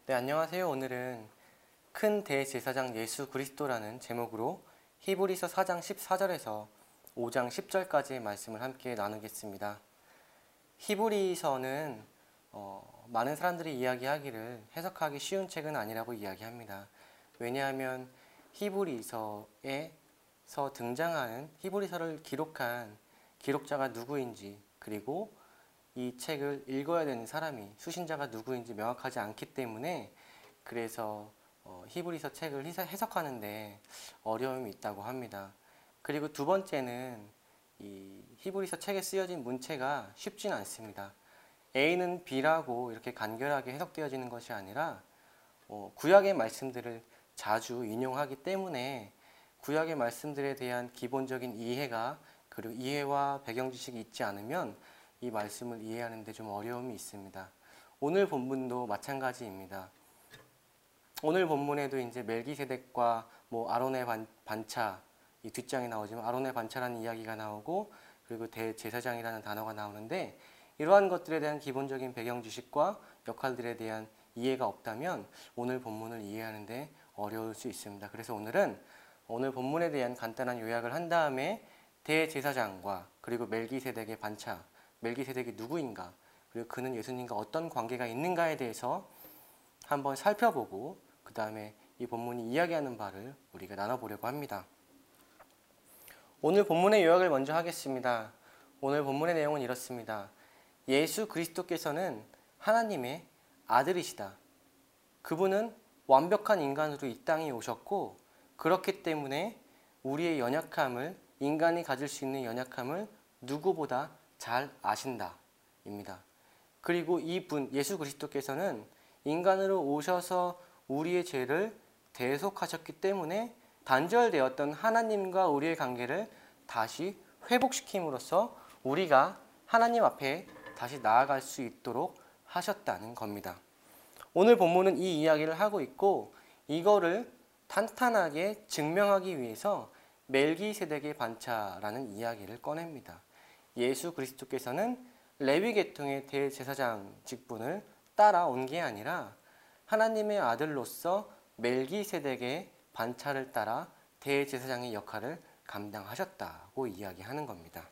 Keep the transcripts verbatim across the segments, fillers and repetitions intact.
네, 안녕하세요. 오늘은 큰 대제사장 예수 그리스도라는 제목으로 히브리서 사 장 십사 절에서 오 장 십 절까지의 말씀을 함께 나누겠습니다. 히브리서는 어, 많은 사람들이 이야기하기를 해석하기 쉬운 책은 아니라고 이야기합니다. 왜냐하면 히브리서에서 등장하는 히브리서를 기록한 기록자가 누구인지, 그리고 이 책을 읽어야 되는 사람이 수신자가 누구인지 명확하지 않기 때문에, 그래서 어, 히브리서 책을 해석하는데 어려움이 있다고 합니다. 그리고 두 번째는 이 히브리서 책에 쓰여진 문체가 쉽진 않습니다. A는 B라고 이렇게 간결하게 해석되어지는 것이 아니라 어, 구약의 말씀들을 자주 인용하기 때문에 구약의 말씀들에 대한 기본적인 이해가, 그리고 이해와 배경 지식이 있지 않으면 이 말씀을 이해하는 데 좀 어려움이 있습니다. 오늘 본문도 마찬가지입니다. 오늘 본문에도 이제 멜기세덱과 뭐 아론의 반, 반차, 이 뒷장에 나오지만 아론의 반차라는 이야기가 나오고, 그리고 대제사장이라는 단어가 나오는데, 이러한 것들에 대한 기본적인 배경 지식과 역할들에 대한 이해가 없다면 오늘 본문을 이해하는 데 어려울 수 있습니다. 그래서 오늘은 오늘 본문에 대한 간단한 요약을 한 다음에 대제사장과 그리고 멜기세덱의 반차, 멜기세덱이 누구인가, 그리고 그는 예수님과 어떤 관계가 있는가에 대해서 한번 살펴보고, 그 다음에 이 본문이 이야기하는 바를 우리가 나눠보려고 합니다. 오늘 본문의 요약을 먼저 하겠습니다. 오늘 본문의 내용은 이렇습니다. 예수 그리스도께서는 하나님의 아들이시다. 그분은 완벽한 인간으로 이 땅에 오셨고, 그렇기 때문에 우리의 연약함을, 인간이 가질 수 있는 연약함을 누구보다 잘 아신다 입니다. 그리고 이분 예수 그리스도께서는 인간으로 오셔서 우리의 죄를 대속하셨기 때문에 단절되었던 하나님과 우리의 관계를 다시 회복시킴으로써 우리가 하나님 앞에 다시 나아갈 수 있도록 하셨다는 겁니다. 오늘 본문은 이 이야기를 하고 있고, 이거를 탄탄하게 증명하기 위해서 멜기세덱의 반차라는 이야기를 꺼냅니다. 예수 그리스도께서는 레위 계통의 대제사장 직분을 따라온 게 아니라 하나님의 아들로서 멜기세덱의 반차를 따라 대제사장의 역할을 감당하셨다고 이야기하는 겁니다.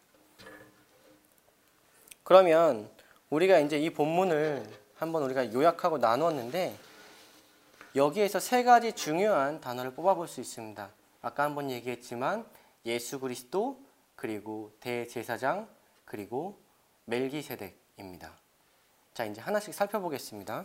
그러면 우리가 이제 이 본문을 한번 우리가 요약하고 나누었는데, 여기에서 세 가지 중요한 단어를 뽑아볼 수 있습니다. 아까 한번 얘기했지만 예수 그리스도, 그리고 대제사장, 그리고 멜기세덱입니다. 자, 이제 하나씩 살펴보겠습니다.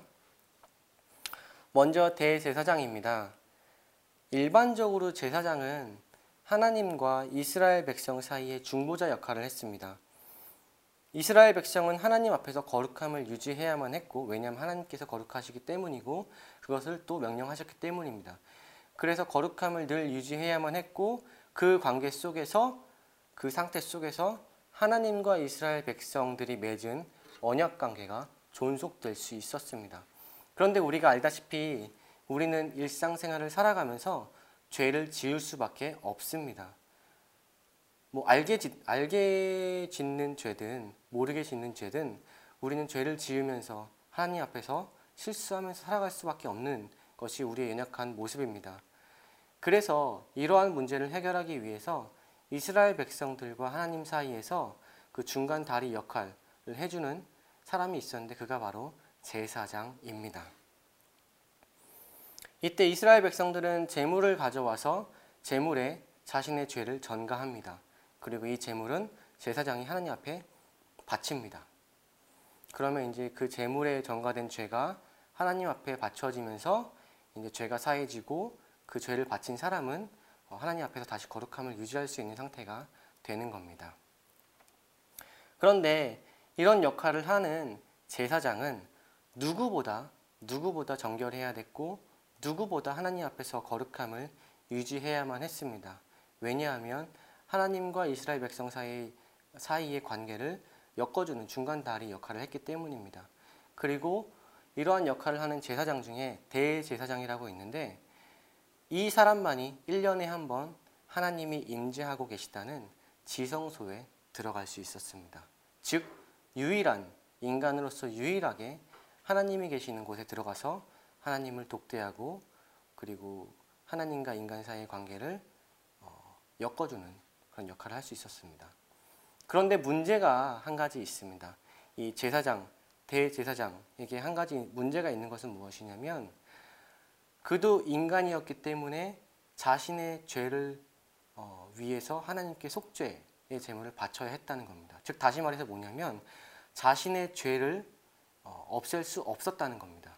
먼저 대제사장입니다. 일반적으로 제사장은 하나님과 이스라엘 백성 사이의 중보자 역할을 했습니다. 이스라엘 백성은 하나님 앞에서 거룩함을 유지해야만 했고, 왜냐하면 하나님께서 거룩하시기 때문이고 그것을 또 명령하셨기 때문입니다. 그래서 거룩함을 늘 유지해야만 했고, 그 관계 속에서, 그 상태 속에서 하나님과 이스라엘 백성들이 맺은 언약 관계가 존속될 수 있었습니다. 그런데 우리가 알다시피 우리는 일상생활을 살아가면서 죄를 지을 수밖에 없습니다. 뭐 알게, 짓, 알게 짓는 죄든 모르게 짓는 죄든 우리는 죄를 지으면서 하나님 앞에서 실수하면서 살아갈 수밖에 없는 것이 우리의 연약한 모습입니다. 그래서 이러한 문제를 해결하기 위해서 이스라엘 백성들과 하나님 사이에서 그 중간 다리 역할을 해주는 사람이 있었는데, 그가 바로 제사장입니다. 이때 이스라엘 백성들은 제물을 가져와서 제물에 자신의 죄를 전가합니다. 그리고 이 제물은 제사장이 하나님 앞에 바칩니다. 그러면 이제 그 제물에 전가된 죄가 하나님 앞에 바쳐지면서 이제 죄가 사해지고, 그 죄를 바친 사람은 하나님 앞에서 다시 거룩함을 유지할 수 있는 상태가 되는 겁니다. 그런데 이런 역할을 하는 제사장은 누구보다 누구보다 정결해야 됐고, 누구보다 하나님 앞에서 거룩함을 유지해야만 했습니다. 왜냐하면 하나님과 이스라엘 백성 사이, 사이의 관계를 엮어주는 중간 다리 역할을 했기 때문입니다. 그리고 이러한 역할을 하는 제사장 중에 대제사장이라고 있는데, 이 사람만이 일 년에 한 번 하나님이 임재하고 계시다는 지성소에 들어갈 수 있었습니다. 즉 유일한, 인간으로서 유일하게 하나님이 계시는 곳에 들어가서 하나님을 독대하고 그리고 하나님과 인간 사이의 관계를 어, 엮어주는 그런 역할을 할 수 있었습니다. 그런데 문제가 한 가지 있습니다. 이 제사장, 대제사장에게 한 가지 문제가 있는 것은 무엇이냐면 그도 인간이었기 때문에 자신의 죄를 어, 위해서 하나님께 속죄의 제물을 바쳐야 했다는 겁니다. 즉 다시 말해서 뭐냐면 자신의 죄를 어, 없앨 수 없었다는 겁니다.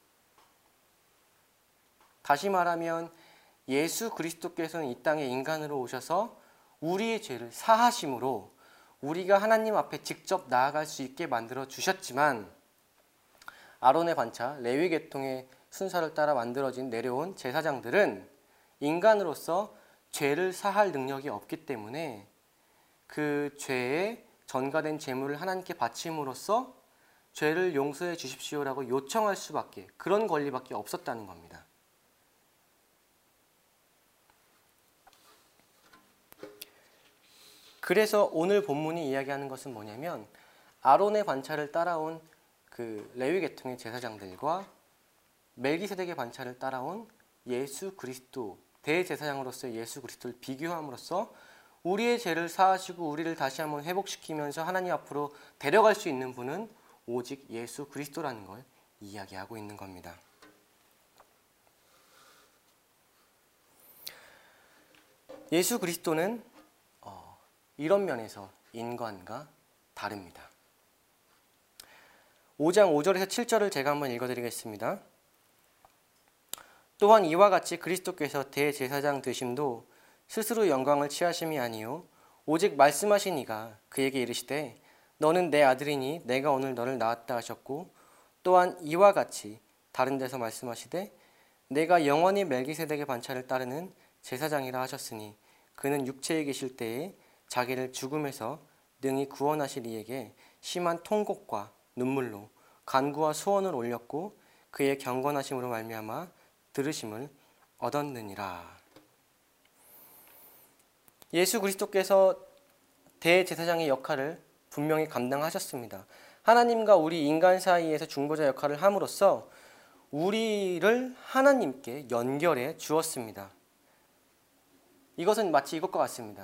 다시 말하면 예수 그리스도께서는 이 땅에 인간으로 오셔서 우리의 죄를 사하심으로 우리가 하나님 앞에 직접 나아갈 수 있게 만들어 주셨지만 아론의 반차, 레위 계통의 순서를 따라 만들어진 내려온 제사장들은 인간으로서 죄를 사할 능력이 없기 때문에 그 죄에 전가된 제물을 하나님께 바침으로써 죄를 용서해 주십시오라고 요청할 수밖에, 그런 권리밖에 없었다는 겁니다. 그래서 오늘 본문이 이야기하는 것은 뭐냐면 아론의 반차를 따라온 그 레위 계통의 제사장들과 멜기세덱의 반차를 따라온 예수 그리스도, 대제사장으로서의 예수 그리스도를 비교함으로써 우리의 죄를 사하시고 우리를 다시 한번 회복시키면서 하나님 앞으로 데려갈 수 있는 분은 오직 예수 그리스도라는 걸 이야기하고 있는 겁니다. 예수 그리스도는 어, 이런 면에서 인간과 다릅니다. 오 장 오 절에서 칠 절을 제가 한번 읽어드리겠습니다. 또한 이와 같이 그리스도께서 대제사장 되심도 스스로 영광을 취하심이 아니요 오직 말씀하신 이가 그에게 이르시되 너는 내 아들이니 내가 오늘 너를 낳았다 하셨고 또한 이와 같이 다른 데서 말씀하시되 내가 영원히 멜기세덱의 반차를 따르는 제사장이라 하셨으니 그는 육체에 계실 때에 자기를 죽음에서 능히 구원하실 이에게 심한 통곡과 눈물로 간구와 소원을 올렸고 그의 경건하심으로 말미암아 들으심을 얻었느니라. 예수 그리스도께서 대제사장의 역할을 분명히 감당하셨습니다. 하나님과 우리 인간 사이에서 중보자 역할을 함으로써 우리를 하나님께 연결해 주었습니다. 이것은 마치 이것과 같습니다.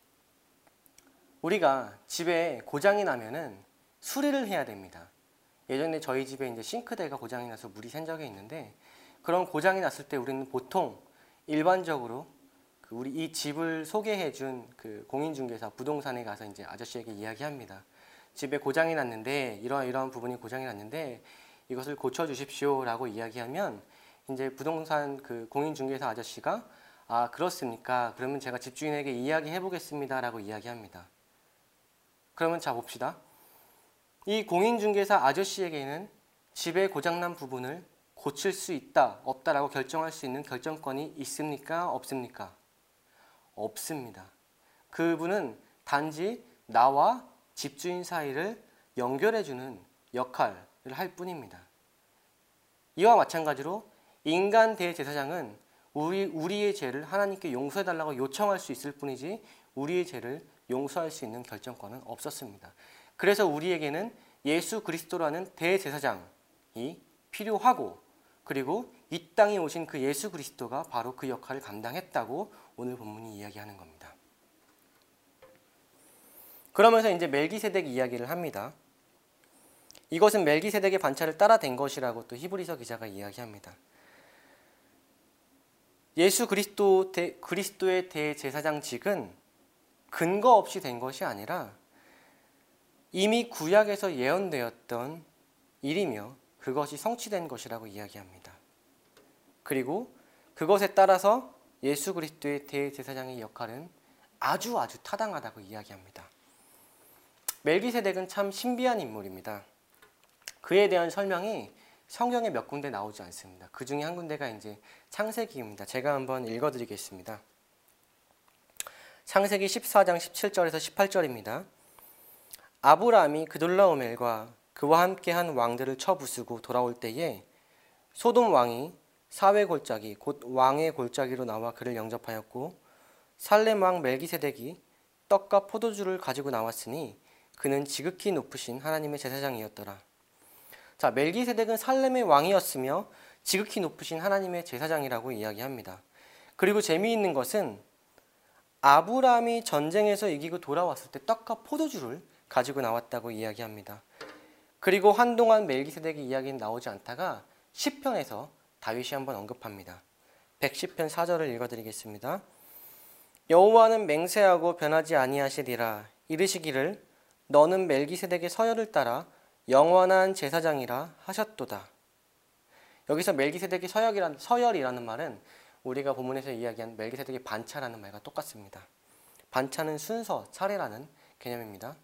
우리가 집에 고장이 나면은 수리를 해야 됩니다. 예전에 저희 집에 이제 싱크대가 고장이 나서 물이 샌 적이 있는데 그런 고장이 났을 때 우리는 보통 일반적으로 그 우리 이 집을 소개해준 그 공인중개사 부동산에 가서 이제 아저씨에게 이야기합니다. 집에 고장이 났는데 이러한 이러한 부분이 고장이 났는데 이것을 고쳐 주십시오라고 이야기하면 이제 부동산 그 공인중개사 아저씨가 아 그렇습니까? 그러면 제가 집주인에게 이야기해 보겠습니다라고 이야기합니다. 그러면 자 봅시다. 이 공인중개사 아저씨에게는 집에 고장난 부분을 고칠 수 있다, 없다라고 결정할 수 있는 결정권이 있습니까? 없습니까? 없습니다. 그분은 단지 나와 집주인 사이를 연결해주는 역할을 할 뿐입니다. 이와 마찬가지로 인간 대제사장은 우리, 우리의 죄를 하나님께 용서해달라고 요청할 수 있을 뿐이지 우리의 죄를 용서할 수 있는 결정권은 없었습니다. 그래서 우리에게는 예수 그리스도라는 대제사장이 필요하고 그리고 이 땅에 오신 그 예수 그리스도가 바로 그 역할을 감당했다고 오늘 본문이 이야기하는 겁니다. 그러면서 이제 멜기세덱 이야기를 합니다. 이것은 멜기세덱의 반차를 따라 된 것이라고 또 히브리서 기자가 이야기합니다. 예수 그리스도 대, 그리스도의 대제사장직은 근거 없이 된 것이 아니라 이미 구약에서 예언되었던 일이며 그것이 성취된 것이라고 이야기합니다. 그리고 그것에 따라서 예수 그리스도의 대제사장의 역할은 아주 아주 타당하다고 이야기합니다. 멜기세덱은 참 신비한 인물입니다. 그에 대한 설명이 성경에 몇 군데 나오지 않습니다. 그 중에 한 군데가 이제 창세기입니다. 제가 한번 읽어드리겠습니다. 창세기 십사 장 십칠 절에서 십팔 절입니다. 아브라함이 그돌라오멜과 그와 함께한 왕들을 쳐부수고 돌아올 때에 소돔 왕이 사회 골짜기 곧 왕의 골짜기로 나와 그를 영접하였고 살렘 왕 멜기세덱이 떡과 포도주를 가지고 나왔으니 그는 지극히 높으신 하나님의 제사장이었더라. 자, 멜기세덱은 살렘의 왕이었으며 지극히 높으신 하나님의 제사장이라고 이야기합니다. 그리고 재미있는 것은 아브라함이 전쟁에서 이기고 돌아왔을 때 떡과 포도주를 가지고 나왔다고 이야기합니다. 그리고 한동안 멜기세덱의 이야기는 나오지 않다가 시편에서 다윗이 한번 언급합니다. 백십 편 사 절을 읽어드리겠습니다. 여호와는 맹세하고 변하지 아니하시리라. 이르시기를 너는 멜기세덱의 서열을 따라 영원한 제사장이라 하셨도다. 여기서 멜기세덱의 서열이라는, 서열이라는 말은 우리가 본문에서 이야기한 멜기세덱의 반차라는 말과 똑같습니다. 반차는 순서, 차례라는 개념입니다.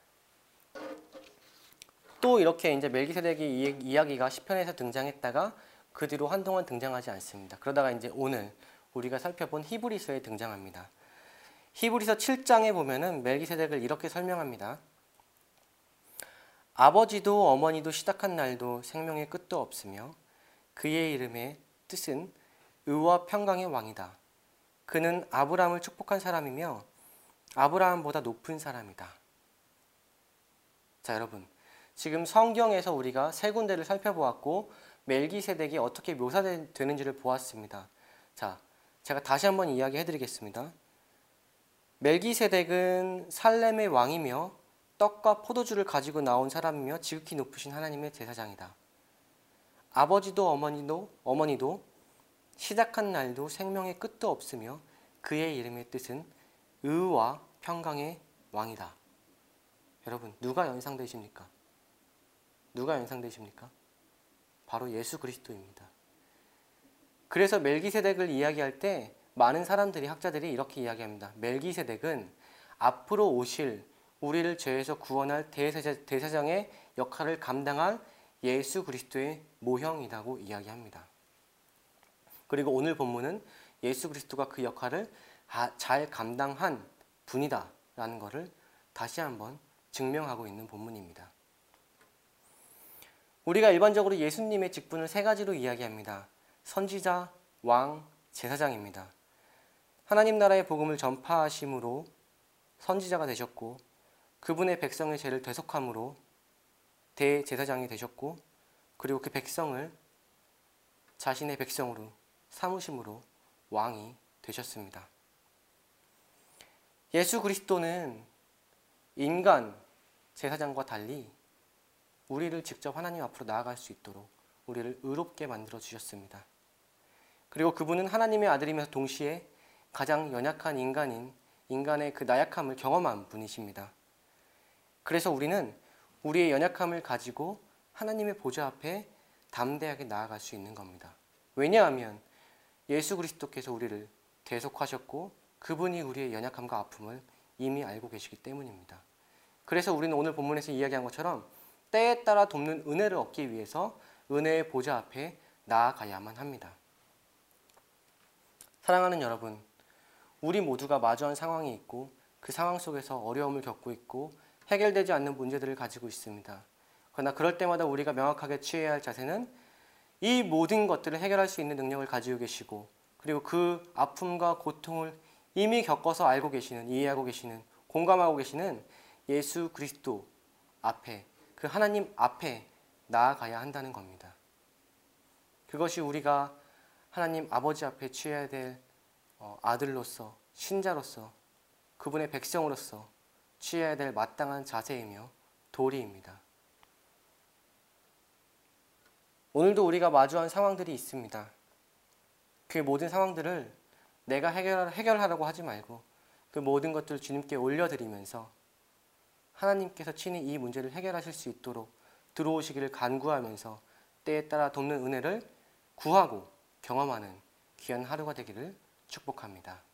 또 이렇게 이제 멜기세덱의 이야기가 시편에서 등장했다가 그 뒤로 한동안 등장하지 않습니다. 그러다가 이제 오늘 우리가 살펴본 히브리서에 등장합니다. 히브리서 칠 장에 보면은 멜기세덱을 이렇게 설명합니다. 아버지도 어머니도 시작한 날도 생명의 끝도 없으며 그의 이름의 뜻은 의와 평강의 왕이다. 그는 아브라함을 축복한 사람이며 아브라함보다 높은 사람이다. 자, 여러분, 지금 성경에서 우리가 세 군데를 살펴보았고 멜기세덱이 어떻게 묘사되는지를 보았습니다. 자, 제가 다시 한번 이야기해 드리겠습니다. 멜기세덱은 살렘의 왕이며 떡과 포도주를 가지고 나온 사람이며 지극히 높으신 하나님의 제사장이다. 아버지도 어머니도 어머니도 시작한 날도 생명의 끝도 없으며 그의 이름의 뜻은 의와 평강의 왕이다. 여러분, 누가 연상되십니까? 누가 연상되십니까? 바로 예수 그리스도입니다. 그래서 멜기세덱을 이야기할 때 많은 사람들이, 학자들이 이렇게 이야기합니다. 멜기세덱은 앞으로 오실 우리를 죄에서 구원할 대제사장의 역할을 감당할 예수 그리스도의 모형이라고 이야기합니다. 그리고 오늘 본문은 예수 그리스도가 그 역할을 잘 감당한 분이다 라는 것을 다시 한번 증명하고 있는 본문입니다. 우리가 일반적으로 예수님의 직분을 세 가지로 이야기합니다. 선지자, 왕, 제사장입니다. 하나님 나라의 복음을 전파하심으로 선지자가 되셨고 그분의 백성의 죄를 대속함으로 대제사장이 되셨고 그리고 그 백성을 자신의 백성으로 삼으심으로 왕이 되셨습니다. 예수 그리스도는 인간 제사장과 달리 우리를 직접 하나님 앞으로 나아갈 수 있도록 우리를 의롭게 만들어 주셨습니다. 그리고 그분은 하나님의 아들이면서 동시에 가장 연약한 인간인 인간의 그 나약함을 경험한 분이십니다. 그래서 우리는 우리의 연약함을 가지고 하나님의 보좌 앞에 담대하게 나아갈 수 있는 겁니다. 왜냐하면 예수 그리스도께서 우리를 대속하셨고 그분이 우리의 연약함과 아픔을 이미 알고 계시기 때문입니다. 그래서 우리는 오늘 본문에서 이야기한 것처럼 때에 따라 돕는 은혜를 얻기 위해서 은혜의 보좌 앞에 나아가야만 합니다. 사랑하는 여러분, 우리 모두가 마주한 상황이 있고 그 상황 속에서 어려움을 겪고 있고 해결되지 않는 문제들을 가지고 있습니다. 그러나 그럴 때마다 우리가 명확하게 취해야 할 자세는 이 모든 것들을 해결할 수 있는 능력을 가지고 계시고 그리고 그 아픔과 고통을 이미 겪어서 알고 계시는, 이해하고 계시는, 공감하고 계시는 예수 그리스도 앞에, 그 하나님 앞에 나아가야 한다는 겁니다. 그것이 우리가 하나님 아버지 앞에 취해야 될 아들로서, 신자로서, 그분의 백성으로서 취해야 될 마땅한 자세이며 도리입니다. 오늘도 우리가 마주한 상황들이 있습니다. 그 모든 상황들을 내가 해결, 해결하라고 하지 말고 그 모든 것들을 주님께 올려드리면서 하나님께서 친히 이 문제를 해결하실 수 있도록 들어오시기를 간구하면서 때에 따라 돕는 은혜를 구하고 경험하는 귀한 하루가 되기를 축복합니다.